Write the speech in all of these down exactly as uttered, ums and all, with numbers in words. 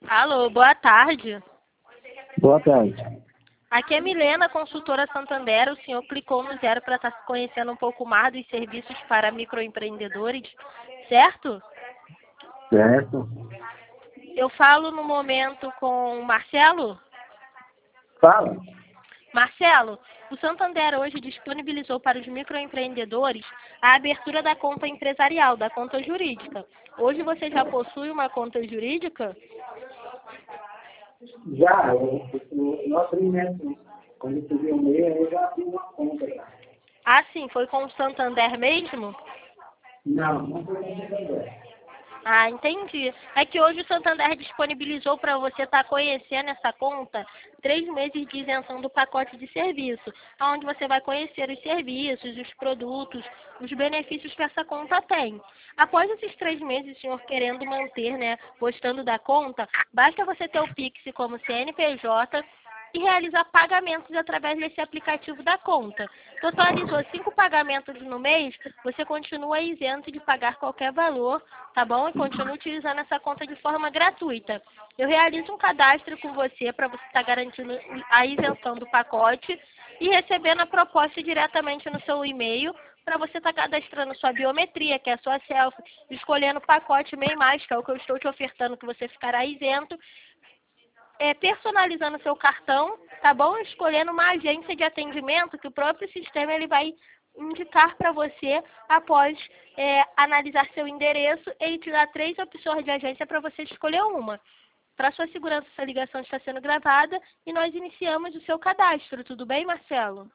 Alô, boa tarde. Boa tarde. Aqui é Milena, consultora Santander. O senhor clicou no zero para estar conhecendo um pouco mais dos serviços para microempreendedores, certo? Certo. Eu falo no momento com o Marcelo. Fala. Marcelo, o Santander hoje disponibilizou para os microempreendedores a abertura da conta empresarial, da conta jurídica. Hoje você já possui uma conta jurídica? Já, eu, eu, eu abri, né? Quando eu tive o e-mail, eu já abri uma conta já. Ah, sim, foi com o Santander mesmo? Não, não foi com o Santander. Ah, entendi. É que hoje o Santander disponibilizou para você estar conhecendo essa conta três meses de isenção do pacote de serviço, onde você vai conhecer os serviços, os produtos, os benefícios que essa conta tem. Após esses três meses, o senhor querendo manter, né, gostando da conta, basta você ter o Pix como C N P J e realizar pagamentos através desse aplicativo da conta. Totalizou cinco pagamentos no mês, você continua isento de pagar qualquer valor, tá bom? E continua utilizando essa conta de forma gratuita. Eu realizo um cadastro com você para você estar garantindo a isenção do pacote e recebendo a proposta diretamente no seu e-mail para você estar cadastrando sua biometria, que é a sua selfie, escolhendo o pacote MEI Mais, que é o que eu estou te ofertando, que você ficará isento, É, personalizando seu cartão, tá bom? Escolhendo uma agência de atendimento que o próprio sistema ele vai indicar para você após é, analisar seu endereço e te dar três opções de agência para você escolher uma. Para sua segurança, essa ligação está sendo gravada e nós iniciamos o seu cadastro. Tudo bem, Marcelo?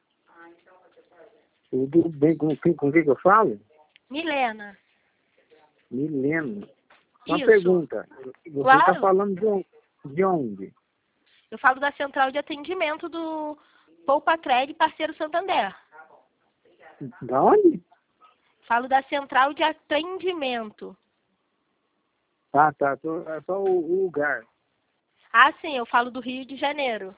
Tudo bem? Com, com, com quem que eu falo? Milena. Milena. Uma Isso. pergunta. Você está Claro. falando de, on- de onde? Eu falo da central de atendimento do Poupa Cred, parceiro Santander. Da onde? Falo da central de atendimento. Ah, tá. Tô, é só o, o lugar. Ah, sim, eu falo do Rio de Janeiro.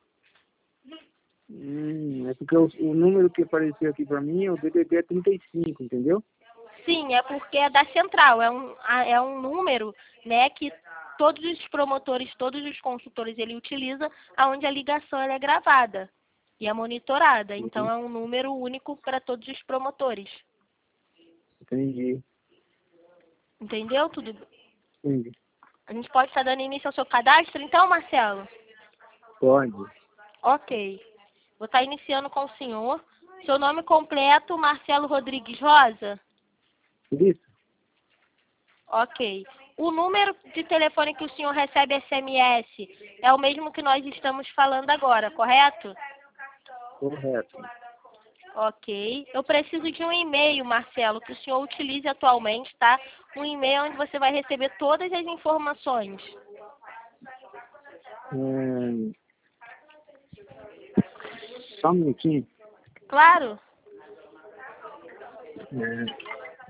Hum, é porque o, o número que apareceu aqui para mim é o D D D trinta e cinco, entendeu? Sim, é porque é da central. É um, a- é um número, né, que todos os promotores, todos os consultores, ele utiliza, aonde a ligação ela é gravada e é monitorada. Então, é um número único para todos os promotores. Entendi. Entendeu tudo? Entendi. A gente pode estar dando início ao seu cadastro, então, Marcelo? Pode. Ok. Vou estar iniciando com o senhor. Seu nome completo, Marcelo Rodrigues Rosa? Isso. Ok. O número de telefone que o senhor recebe S M S é o mesmo que nós estamos falando agora, correto? Correto. Ok. Eu preciso de um e-mail, Marcelo, que o senhor utilize atualmente, tá? Um e-mail onde você vai receber todas as informações. Hum, só um minutinho. Claro? É,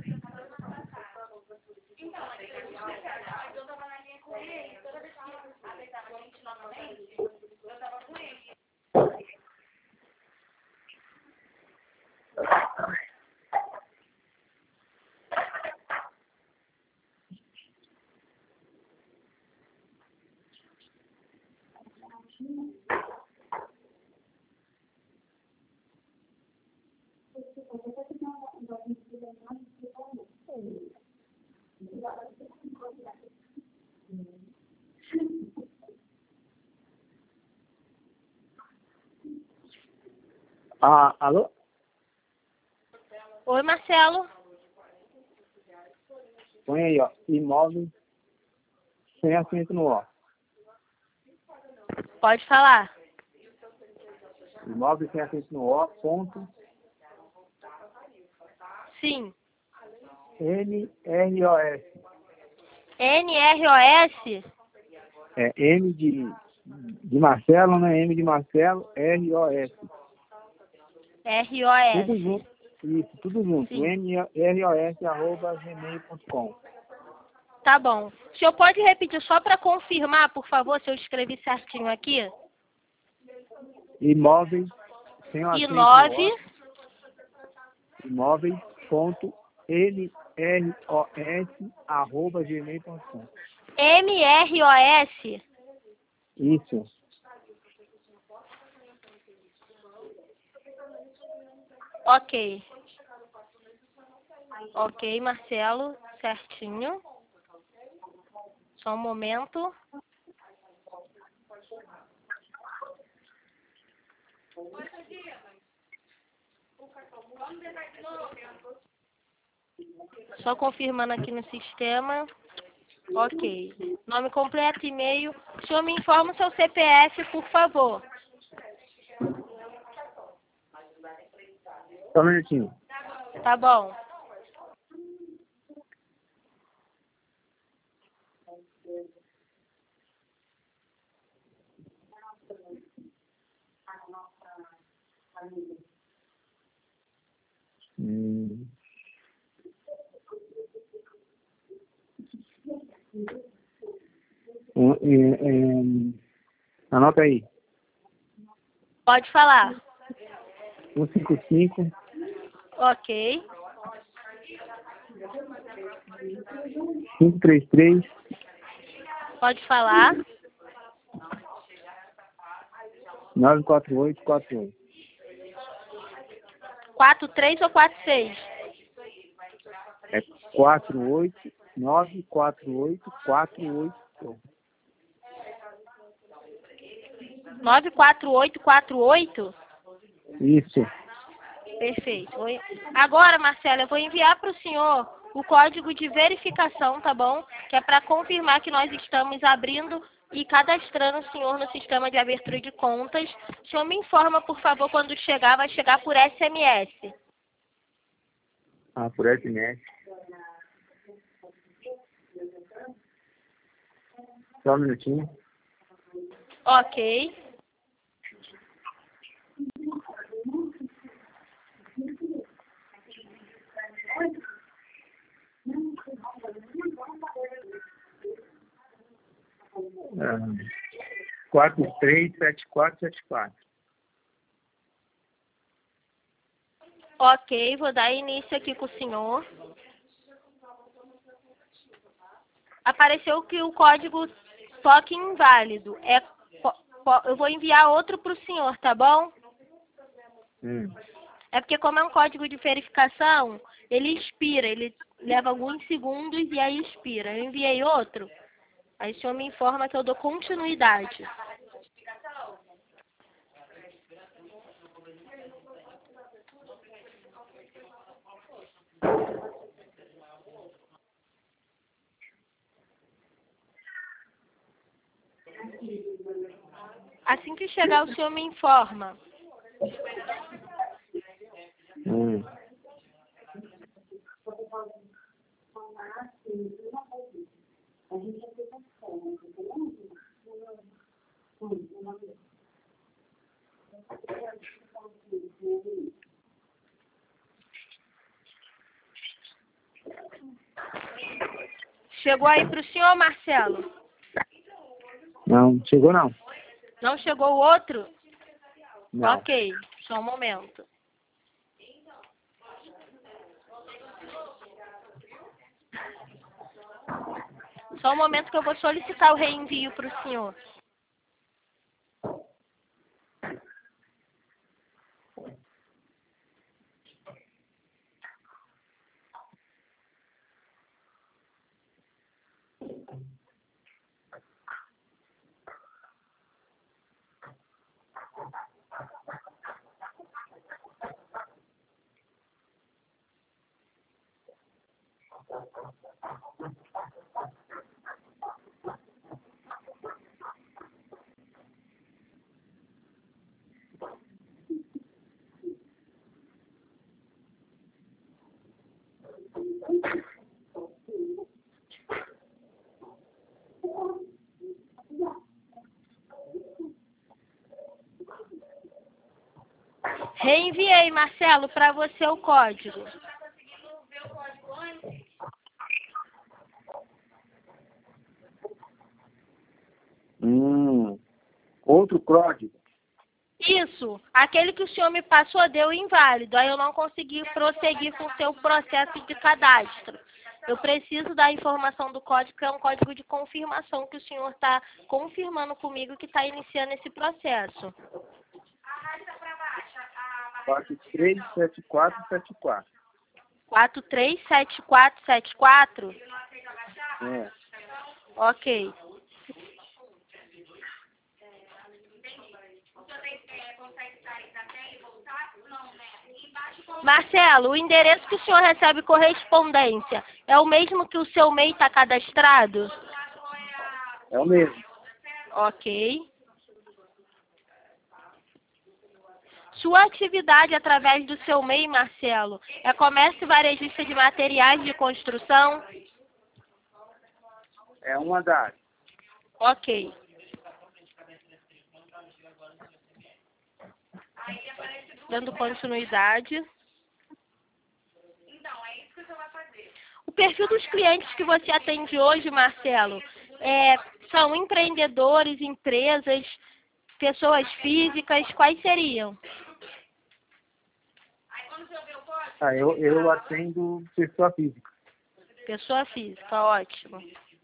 ah, alô? Oi, Marcelo. Põe aí, ó. Imóvel sem acento no ó. Pode falar. Imóvel sem acento no ó, ponto, Sim. N R O S. N R O S? É M de, de Marcelo, né? M de Marcelo, R O S. R O S. Tudo junto. Isso, tudo junto. Sim. N R O S arroba gmail ponto com. Tá bom. O senhor pode repetir só para confirmar, por favor, se eu escrevi certinho aqui? Imóveis sem o I acento no nove. ó. Imóveis ponto N R O S, arroba gmail ponto com. M R O S? Isso. Ok. Ok, Marcelo, certinho. Só um momento. Só confirmando aqui no sistema. Ok. Nome completo, e-mail. O senhor me informa o seu C P F, por favor. Só um minutinho. Tá bom. Hum. Um, é, é, anota aí. Pode falar. um cinco cinco, Ok. cinco três três, Pode falar. nove quatro oito quatro oito. quatro três ou quatro seis? É quatro oito nove quatro oito quatro oito. nove quatro oito quatro oito? Isso. Perfeito. Oi. Agora, Marcelo, eu vou enviar para o senhor o código de verificação, tá bom? Que é para confirmar que nós estamos abrindo e cadastrando o senhor no sistema de abertura de contas. O senhor me informa, por favor, quando chegar, vai chegar por S M S. Ah, por S M S. Só um minutinho. Ok. quatro três sete quatro sete quatro. Ok, vou dar início aqui com o senhor. Apareceu que o código toque inválido. É, eu vou enviar outro para o senhor, tá bom? Hum. É porque como é um código de verificação, ele expira, ele leva alguns segundos e aí expira. Eu enviei outro, aí o senhor me informa que eu dou continuidade. Assim que chegar, o senhor me informa. Hum. Chegou aí para o senhor, Marcelo? Não, chegou não. Não chegou o outro? Não. Ok, só um momento. Só um momento que eu vou solicitar o reenvio para o senhor. Reenviei, Marcelo, para você o código. Hum. Outro código. Isso, aquele que o senhor me passou deu inválido, aí eu não consegui prosseguir com o seu processo de cadastro. Eu preciso da informação do código, que é um código de confirmação que o senhor está confirmando comigo que está iniciando esse processo. quatro três sete quatro sete quatro. quatro três sete quatro sete quatro? É. Ok. Marcelo, o endereço que o senhor recebe correspondência é o mesmo que o seu M E I está cadastrado? É o mesmo. Ok. Sua atividade através do seu M E I, Marcelo, é comércio varejista de materiais de construção? É uma das. Ok. Dando continuidade. O perfil dos clientes que você atende hoje, Marcelo, é, são empreendedores, empresas, pessoas físicas, quais seriam? Ah, eu, eu atendo pessoa física. Pessoa física, ótimo.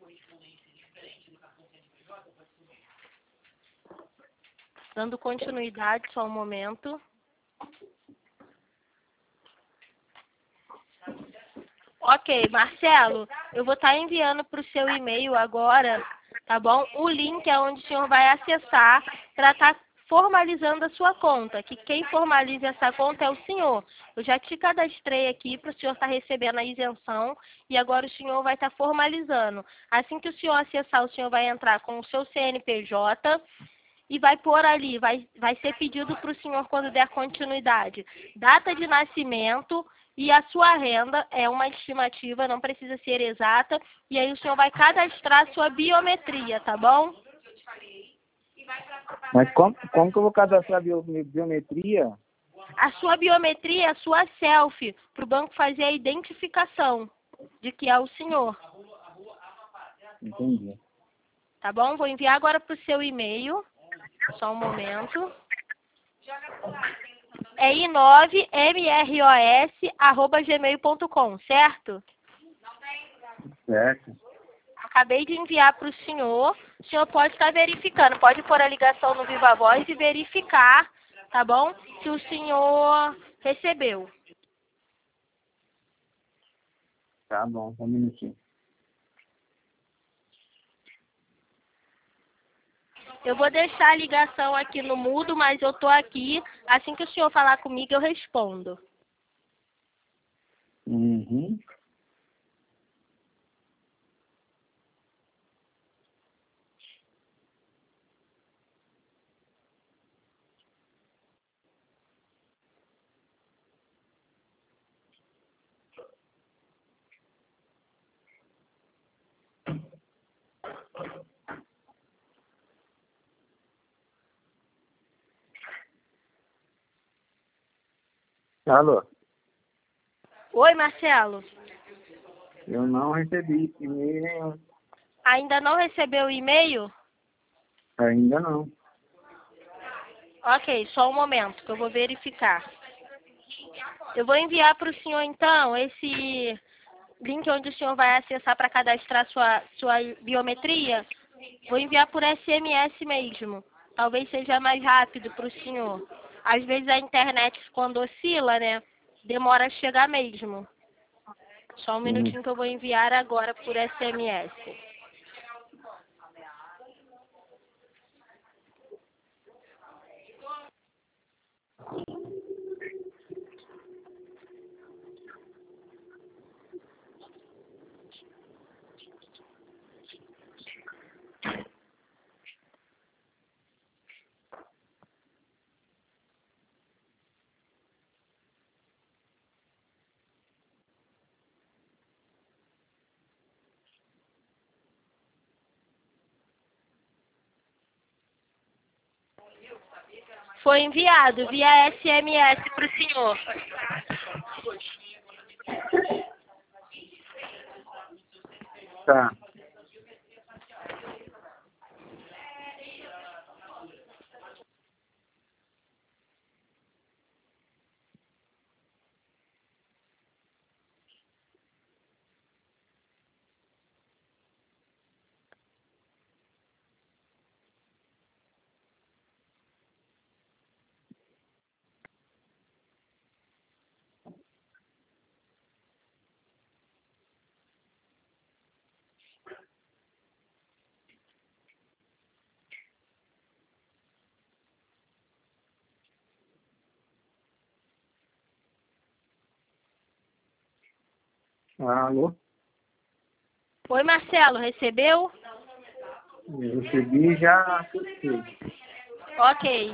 Dando continuidade, só um momento. Ok, Marcelo, eu vou estar enviando para o seu e-mail agora, tá bom? O link é onde o senhor vai acessar para estar formalizando a sua conta, que quem formaliza essa conta é o senhor. Eu já te cadastrei aqui para o senhor estar recebendo a isenção e agora o senhor vai estar formalizando. Assim que o senhor acessar, o senhor vai entrar com o seu C N P J e vai pôr ali, vai, vai ser pedido para o senhor, quando der continuidade, data de nascimento e a sua renda, é uma estimativa, não precisa ser exata, e aí o senhor vai cadastrar a sua biometria, tá bom? Mas como, como que eu vou cadastrar a bio- biometria? A sua biometria é a sua selfie, para o banco fazer a identificação de que é o senhor, Entendi. tá bom? Vou enviar agora para o seu e-mail, só um momento. É i nove m r o s arroba gmail ponto com, certo? Certo. Acabei de enviar para o senhor. O senhor pode estar verificando. Pode pôr a ligação no Viva Voz e verificar, tá bom? Se o senhor recebeu. Tá bom, só um minutinho. Eu vou deixar a ligação aqui no mudo, mas eu tô aqui. Assim que o senhor falar comigo, eu respondo. Uhum. Alô? Oi, Marcelo. Eu não recebi e-mail nenhum. Ainda não recebeu o e-mail? Ainda não. Ok, só um momento que eu vou verificar. Eu vou enviar para o senhor, então, esse link onde o senhor vai acessar para cadastrar sua, sua biometria. Vou enviar por S M S mesmo. Talvez seja mais rápido para o senhor. Às vezes a internet, quando oscila, né, demora a chegar mesmo. Só um Uhum. minutinho que eu vou enviar agora por S M S. Foi enviado via S M S para o senhor. Tá. Alô? Oi, Marcelo, recebeu? Eu recebi e já acessei. Ok.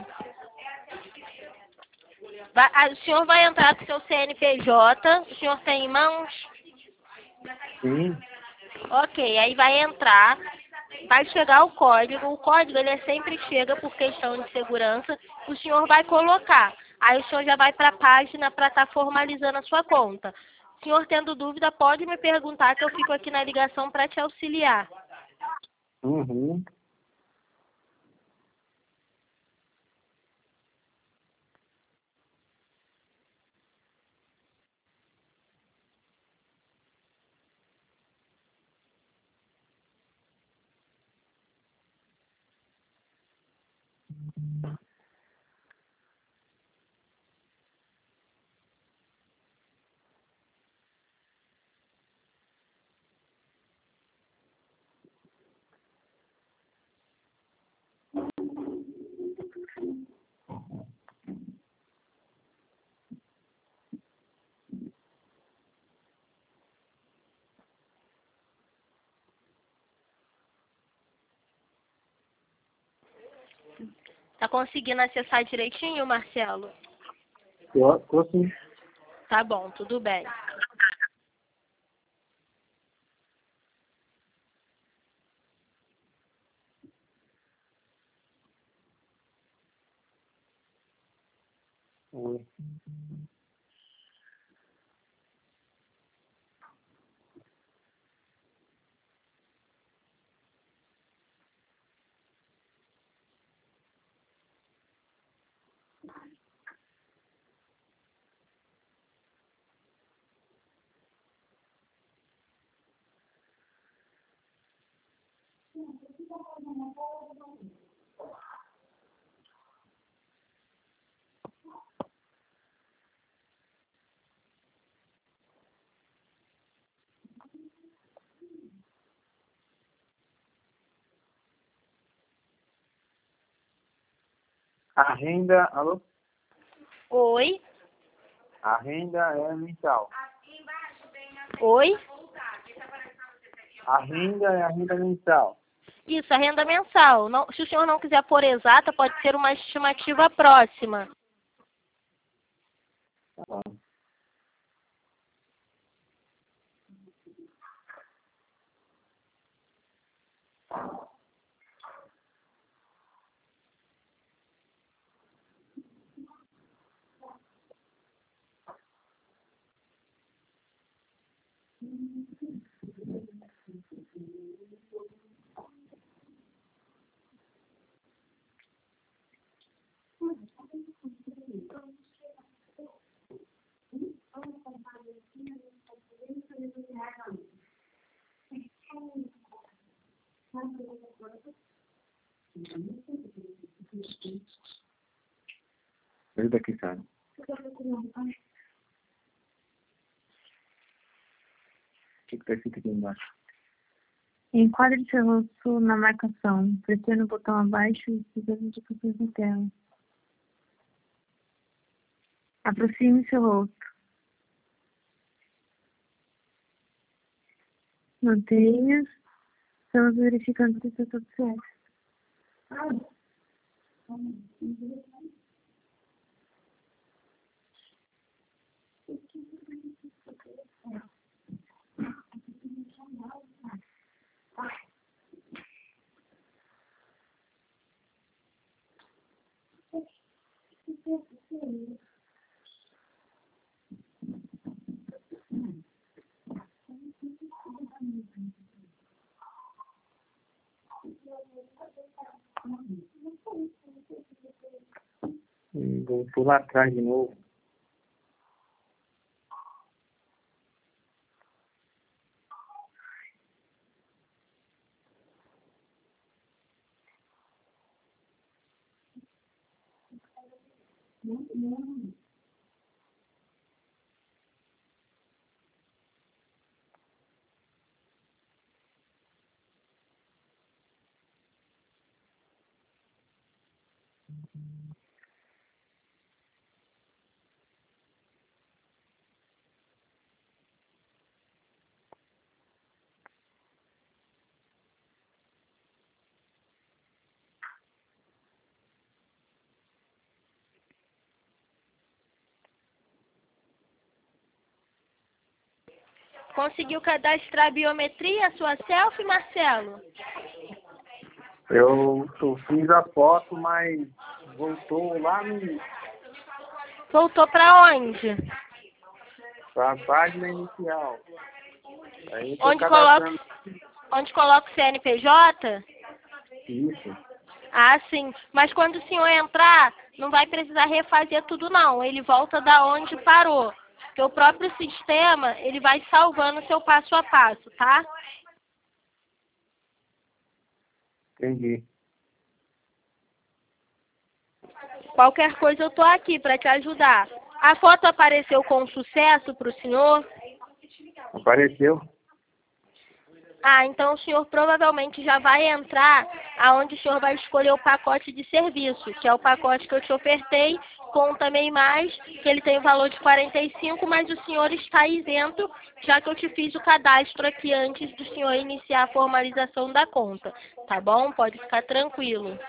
Vai- ah, o senhor vai entrar com seu C N P J, o senhor tem em mãos? Sim. Ok, aí vai entrar, vai chegar o código, o código ele sempre chega por questão de segurança, o senhor vai colocar, aí o senhor já vai para a página para estar formalizando a sua conta. O senhor tendo dúvida, pode me perguntar que eu fico aqui na ligação para te auxiliar. Uhum. Tá conseguindo acessar direitinho, Marcelo? Tô, tô sim. Tá bom, tudo bem. Oi. A renda, alô? Oi? A renda é mensal. Oi? A renda é a renda mensal. Isso, a renda mensal. Não- se o senhor não quiser pôr exata, pode ser uma estimativa próxima. Tá bom. Ajuda aqui, cara. O que que tá escrito aqui embaixo? Enquadre seu rosto na marcação. Pressione o botão abaixo e siga as indicações na tela. Aproxime seu rosto. Mantenha. Estamos verificando se está tudo certo. Hum, Vou pular atrás de novo. Conseguiu cadastrar a biometria, sua selfie, Marcelo? Eu, eu fiz a foto, mas voltou lá no, Voltou para onde? pra página inicial. Aí eu tô Onde coloca, cadastrando onde coloca o C N P J? isso. Ah, sim. Mas quando o senhor entrar, não vai precisar refazer tudo, não. Ele volta da onde parou. Porque o próprio sistema, ele vai salvando o seu passo a passo, tá? Entendi. Qualquer coisa eu tô aqui para te ajudar. A foto apareceu com sucesso para o senhor? Apareceu? Ah, então o senhor provavelmente já vai entrar aonde o senhor vai escolher o pacote de serviço, que é o pacote que eu te ofertei, com também mais, que ele tem o valor de quarenta e cinco, mas o senhor está isento, já que eu te fiz o cadastro aqui antes do senhor iniciar a formalização da conta, tá bom? Pode ficar tranquilo.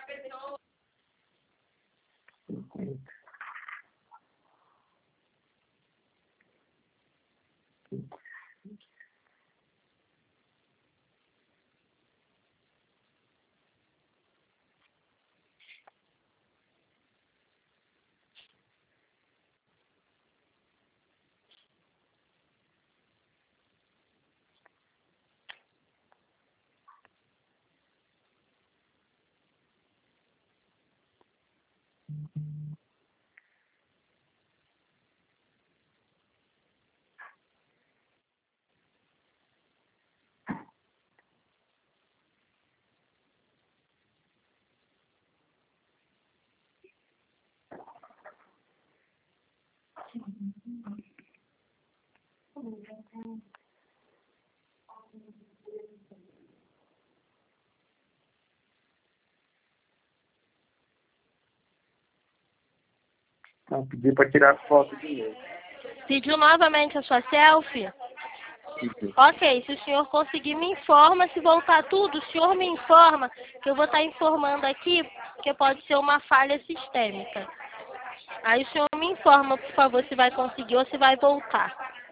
Não, pedi para tirar foto de novo. Pediu novamente a sua selfie? Isso. Ok, se o senhor conseguir, me informa. Se voltar tudo, o senhor me informa, que eu vou estar informando aqui, porque pode ser uma falha sistêmica. Aí o senhor me informa, por favor, se vai conseguir ou se vai voltar.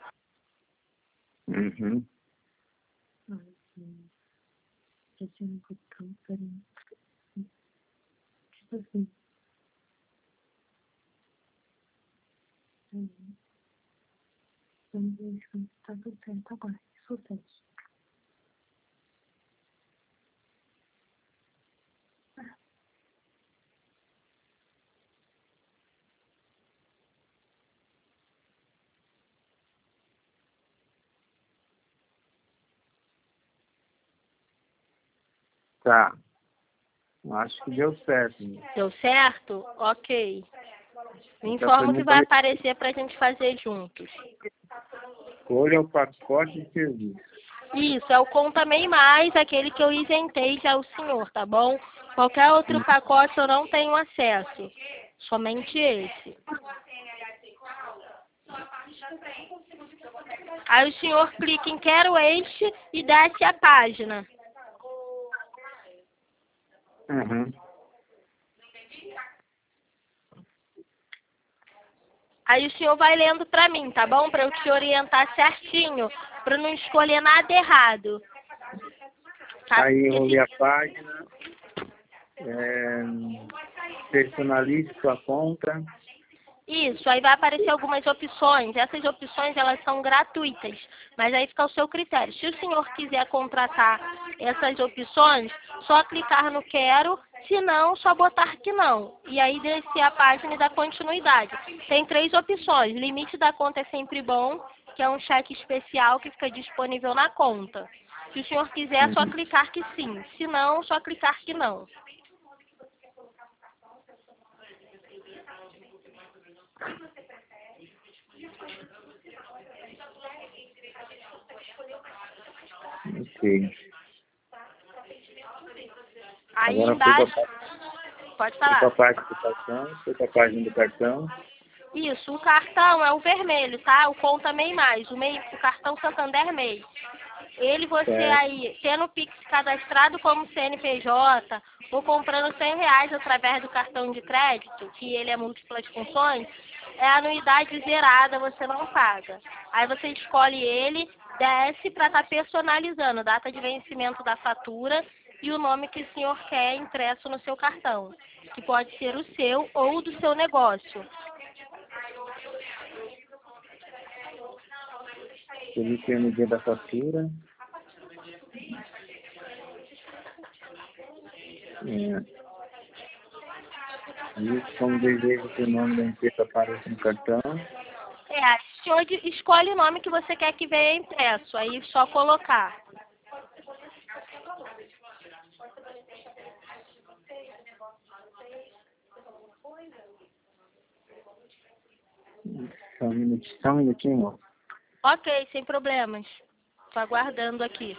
Uhum. Pressione o botão para... Tipo assim. Uhum. Vamos ver se está tudo certo agora. Sucesso. Tá. Acho que deu certo. Né? Deu certo? Ok. Me Já foi informa o que muito vai bem. aparecer para a gente fazer juntos. Escolha o pacote de serviço. Isso, é o Conta Mei Mais, aquele que eu isentei já o senhor, tá bom? Qualquer outro pacote eu não tenho acesso. Somente esse. Aí o senhor clica em Quero Este e desce a página. Uhum. Aí o senhor vai lendo pra mim, tá bom? Pra eu te orientar certinho, pra não escolher nada errado. Tá? Aí eu Esse- olhei a página. É, personalize sua conta. Isso, aí vai aparecer algumas opções. Essas opções, elas são gratuitas, mas aí fica ao seu critério. Se o senhor quiser contratar essas opções, só clicar no Quero, se não, só botar que não. E aí descer a página e dar continuidade. Tem três opções. Limite da conta é sempre bom, que é um cheque especial que fica disponível na conta. Se o senhor quiser, é só Uhum. clicar que sim. Se não, só clicar que não. Ok. Aí Agora foi embaixo, para pode a falar. parte do cartão, foi para a página do cartão. Isso, o cartão é o vermelho, tá? O Conta Mei Mais, o, MEI, o cartão Santander Mei. Ele, você Certo. aí, tendo o Pix cadastrado como C N P J, ou comprando cem reais através do cartão de crédito, que ele é múltiplas funções, é anuidade zerada, você não paga. Aí você escolhe ele, Desce para estar personalizando data de vencimento da fatura e o nome que o senhor quer impresso no seu cartão, que pode ser o seu ou do seu negócio. Selecione no dia da fatura. É. Isso, como desejo que o nome da empresa apareça no cartão. É, o senhor de- escolhe o nome que você quer que venha impresso, aí só colocar. Só um minutinho, só um minutinho. Ok, sem problemas. Estou aguardando aqui.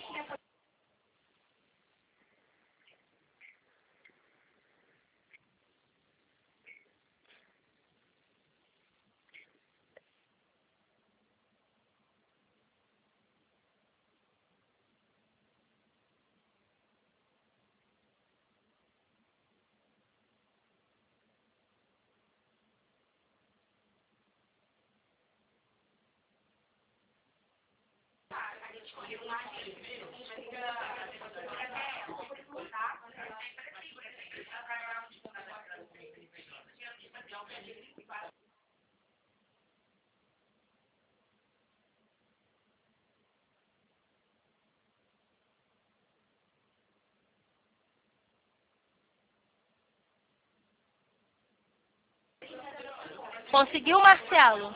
Conseguiu, Marcelo?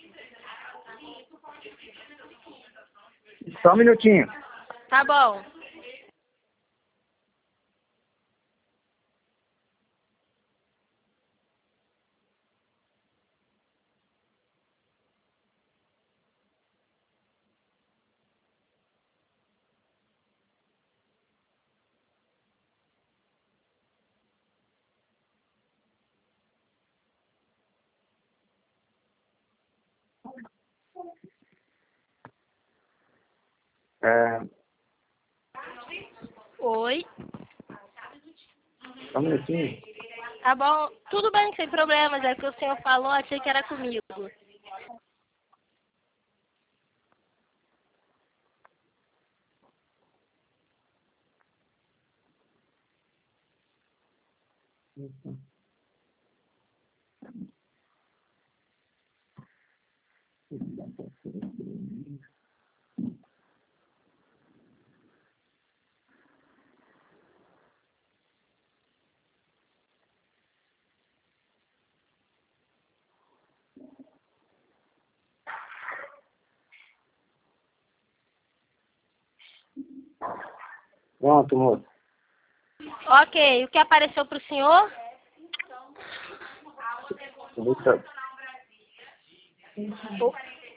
Só um minutinho. Tá bom. É, Oi. só um minutinho. Tá bom. Tudo bem, sem problemas. É que o senhor falou, achei que era comigo. Pronto, moço. Ok, o que apareceu para o senhor? Deixa- O-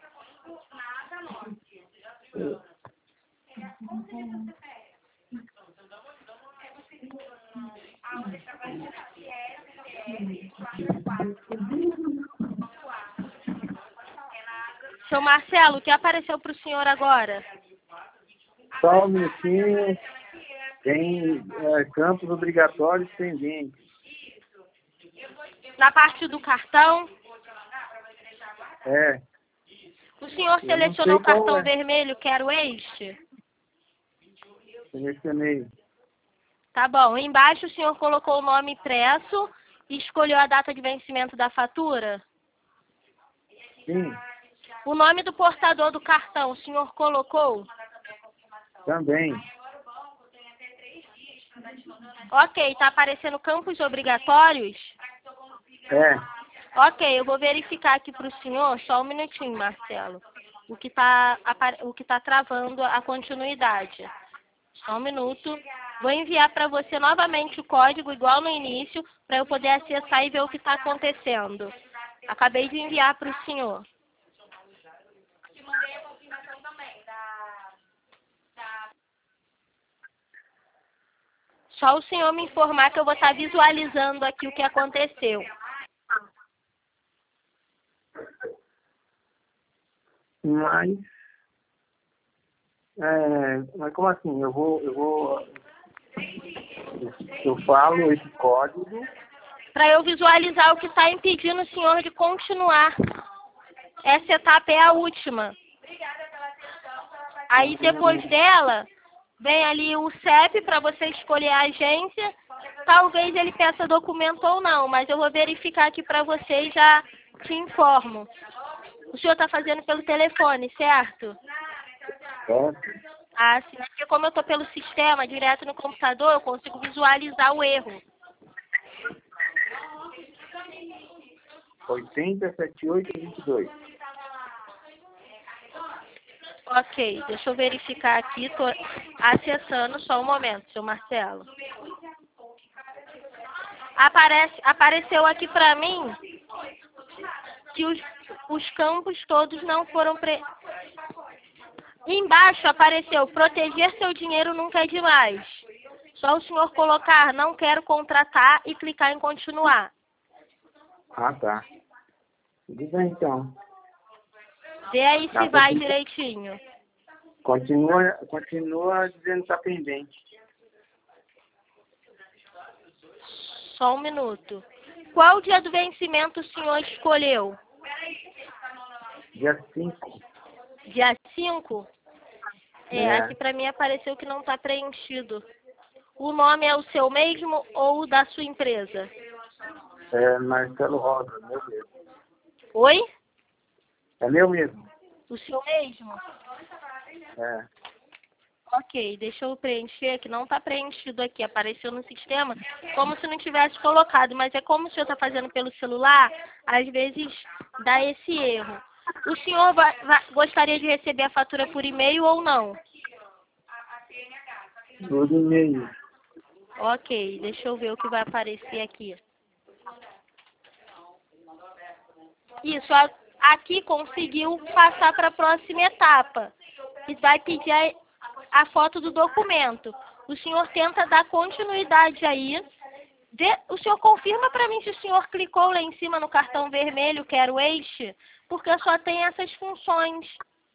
Seu Marcelo, o que apareceu para o senhor agora? Só um minutinho. Tem é, campos obrigatórios pendentes. Na parte do cartão, É, o senhor eu não selecionou sei o cartão qual é. vermelho, que era o este? Selecionei. Tá bom. Embaixo o senhor colocou o nome impresso e escolheu a data de vencimento da fatura? Sim, O nome do portador do cartão, o senhor colocou? também. Ok, está aparecendo campos obrigatórios? É, Ok, eu vou verificar aqui para o senhor, só um minutinho, Marcelo. O que está o que tá travando a continuidade. Só um minuto. Vou enviar para você novamente o código, igual no início, para eu poder acessar e ver o que está acontecendo. Acabei de enviar para o senhor. Só o senhor me informar que eu vou estar visualizando aqui o que aconteceu. mas... É, mas como assim? Eu vou... Eu vou... Eu falo esse código... Para eu visualizar o que está impedindo o senhor de continuar. Essa etapa é a última. Aí depois dela, vem ali o C E P para você escolher a agência. Talvez ele peça documento ou não, mas eu vou verificar aqui para você e já te informo. O senhor está fazendo pelo telefone, certo? Certo? Ah, sim. Porque como eu estou pelo sistema, direto no computador, eu consigo visualizar o erro. oitenta, setenta e oito, vinte e dois. Ok, deixa eu verificar aqui. Estou acessando só um momento, seu Marcelo. Aparece, apareceu aqui para mim que os, os campos todos não foram... Pre... Embaixo apareceu, proteger seu dinheiro nunca é demais. Só o senhor colocar, não quero contratar e clicar em continuar. Ah, tá. Tudo bem, então. Vê aí se Tá, vai continua, direitinho. continua, continua dizendo que está pendente. Só um minuto. Qual dia do vencimento o senhor escolheu? Dia cinco. Dia cinco? É, É. aqui para mim apareceu que não está preenchido. O nome é o seu mesmo ou o da sua empresa? É Marcelo Rosa, meu mesmo. Oi? É meu mesmo. O seu mesmo? É. Ok, deixa eu preencher, que não está preenchido aqui, apareceu no sistema como se não tivesse colocado, mas é como o senhor está fazendo pelo celular, às vezes dá esse erro. O senhor vai, vai, gostaria de receber a fatura por e-mail ou não? Por e-mail. Ok, deixa eu ver o que vai aparecer aqui. Isso, a, aqui conseguiu passar para a próxima etapa. E vai pedir a, a foto do documento. O senhor tenta dar continuidade aí. Vê, o senhor confirma para mim se o senhor clicou lá em cima no cartão vermelho, que era o eixo, porque só tem essas funções.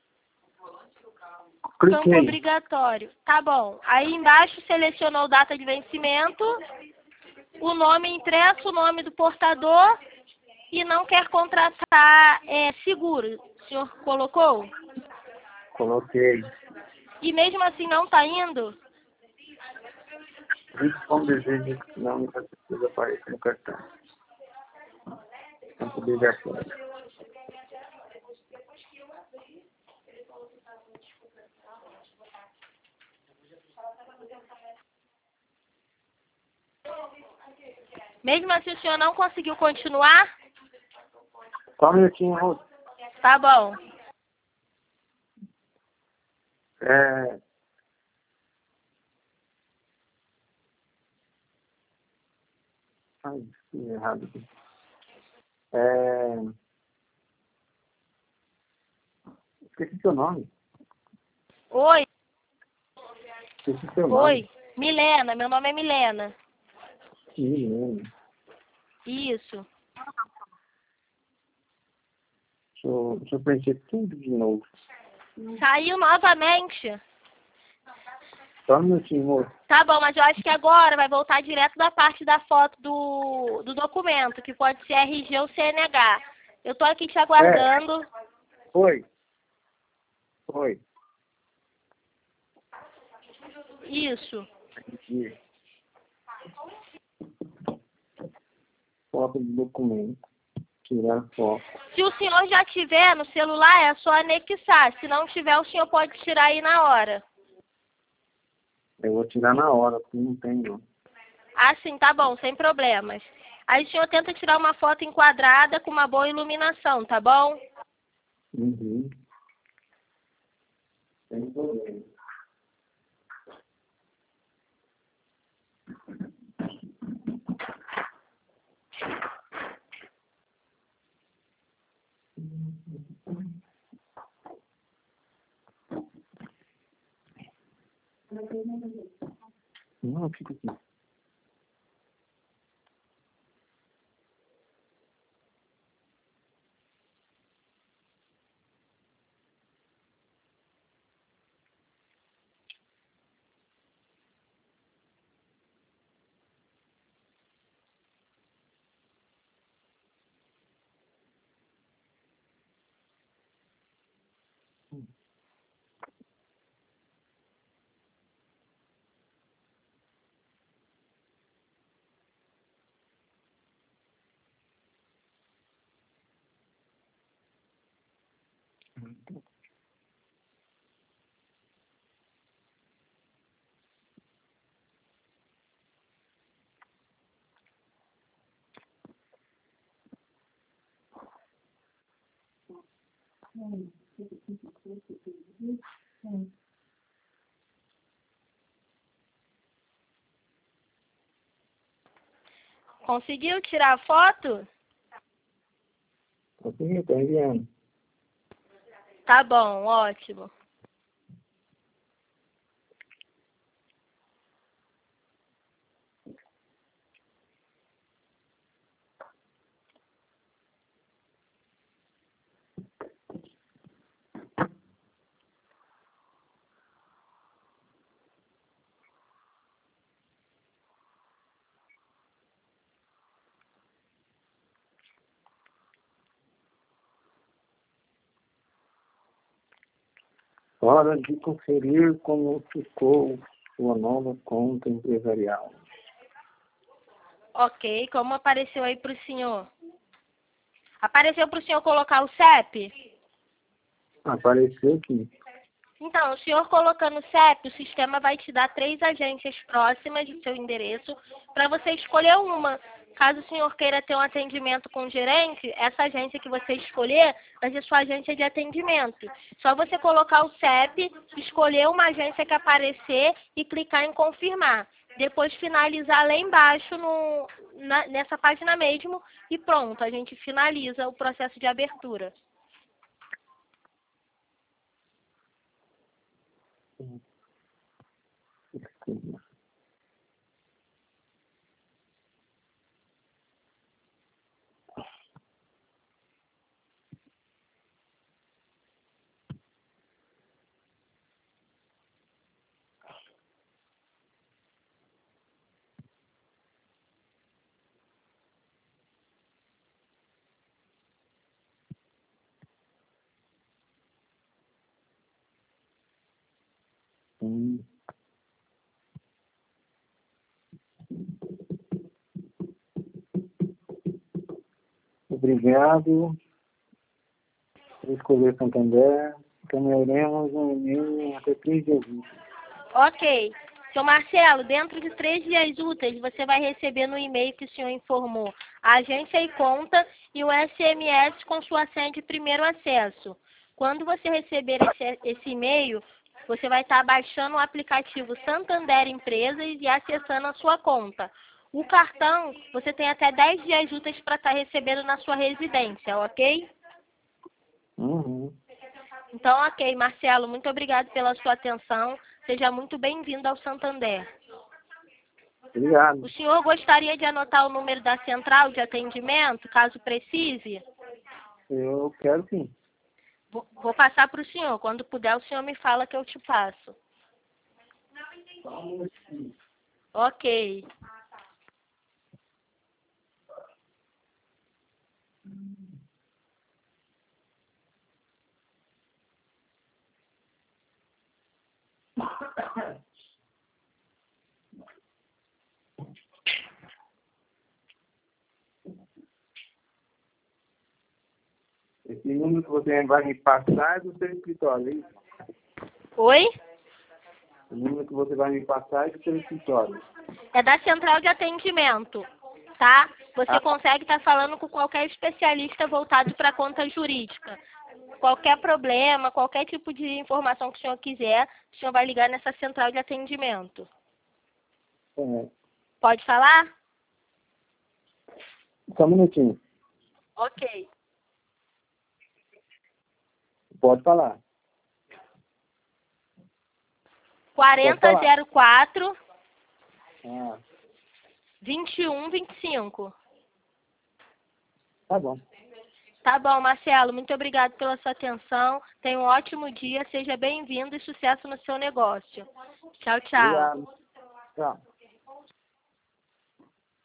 Campo Cliquei. obrigatório. Tá bom. Aí embaixo selecionou data de vencimento, o nome impresso, o nome do portador e não quer contratar é, seguro. O senhor colocou? Coloquei. E mesmo assim não está indo? Isso como desejo que não me precisa aparecer no cartão. Campo obrigatório. Mesmo assim o senhor não conseguiu continuar? Só um minutinho, Ruth. Tá bom. É... Ai, escrevi errado aqui. É... Esqueci seu nome. Oi, Esqueci seu nome. oi. Milena, meu nome é Milena. Milena. Isso. Deixa eu, deixa eu preencher tudo de novo. Saiu novamente. Só um minutinho, moço. Tá bom, mas eu acho que agora vai voltar direto da parte da foto do, do documento, que pode ser R G ou C N H. Eu tô aqui te aguardando. Oi. Oi. Isso. Aqui. Foto do documento. Tirar foto. Se o senhor já tiver no celular, é só anexar. Se não tiver, o senhor pode tirar aí na hora. Eu vou tirar na hora, porque não tem não. Ah, sim, tá bom, sem problemas. Aí o senhor tenta tirar uma foto enquadrada com uma boa iluminação, tá bom? Uhum. Sem problema. Não, fica aqui. Conseguiu tirar a foto? Consegui, tô enviando. Tá bom, ótimo. Hora de conferir como ficou sua nova conta empresarial. Ok, como apareceu aí para o senhor? Apareceu para o senhor colocar o C E P? Apareceu aqui. Então, o senhor colocando o C E P, o sistema vai te dar três agências próximas do seu endereço para você escolher uma. Caso o senhor queira ter um atendimento com o gerente, essa agência que você escolher vai ser sua agência de atendimento. Só você colocar o C E P, escolher uma agência que aparecer e clicar em confirmar. Depois finalizar lá embaixo no, na, nessa página mesmo e pronto, a gente finaliza o processo de abertura. Hum. Obrigado por escolher Santander. Encaminharemos um e-mail até três dias úteis. Ok. Seu Marcelo, dentro de três dias úteis, você vai receber no e-mail que o senhor informou a agência e conta e o S M S com sua senha de primeiro acesso. Quando você receber esse, esse e-mail, você vai estar baixando o aplicativo Santander Empresas e acessando a sua conta. O cartão, você tem até dez dias úteis para estar recebendo na sua residência, ok? Uhum. Então, ok, Marcelo, muito obrigado pela sua atenção. Seja muito bem-vindo ao Santander. Obrigado. O senhor gostaria de anotar o número da central de atendimento, caso precise? Eu quero sim. Vou, vou passar para o senhor. Quando puder, o senhor me fala que eu te passo. Ok. Esse número que você vai me passar é do seu escritório, é isso? Oi? O número que você vai me passar é do seu escritório. É da central de atendimento, tá? Você Ah. consegue estar falando com qualquer especialista voltado para a conta jurídica. Qualquer problema, qualquer tipo de informação que o senhor quiser, o senhor vai ligar nessa central de atendimento. É. Pode falar? Só um minutinho. Ok. Pode falar. quarenta zero quatro, Ah, vinte e um, vinte e cinco. tá bom. Tá bom, Marcelo. Muito obrigado pela sua atenção. Tenha um ótimo dia. Seja bem-vindo e sucesso no seu negócio. Tchau, tchau. Obrigado. Tchau.